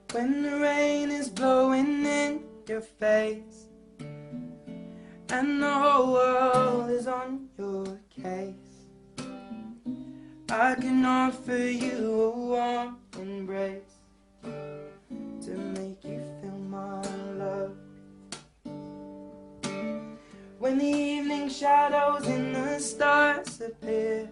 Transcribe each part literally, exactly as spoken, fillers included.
When the rain is blowing in your face and the whole world is on your case, I can offer you a warm embrace to make you feel my love. When the evening shadows in the stars appear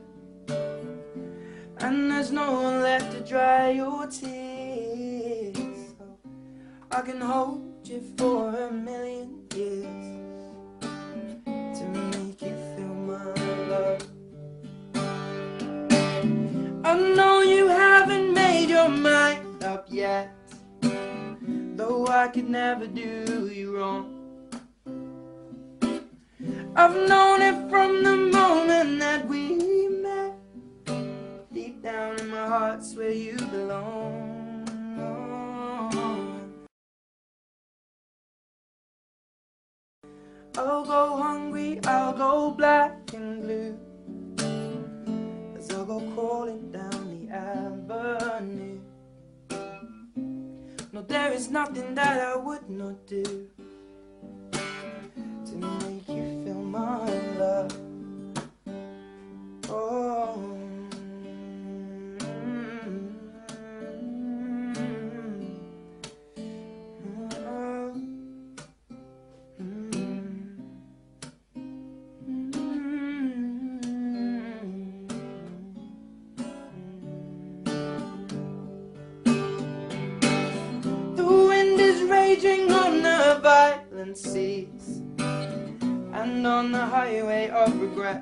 and there's no one left to dry your tears, so I can hold you for a million years to make you feel my love. I know you haven't made your mind up yet, though I could never do you wrong. I've known it from the moment that we met. Deep down in my heart's where you belong. I'll go hungry, I'll go black and blue, as I'll go crawling down the avenue. No, there is nothing that I would not do to make you feel my love. Oh, mm-hmm. The wind is raging on the violent seas and on the highway of regret.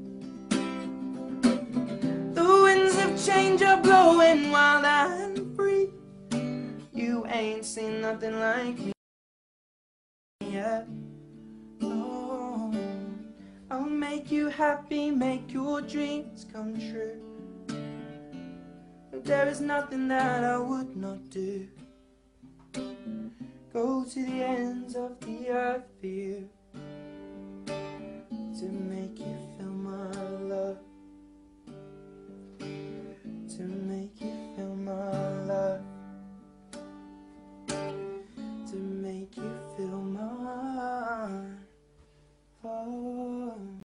The winds of change are blowing wild and free. You ain't seen nothing like me yet. Oh, I'll make you happy, make your dreams come true. But there is nothing that I would not do. Go to the ends of the earth for you to make you feel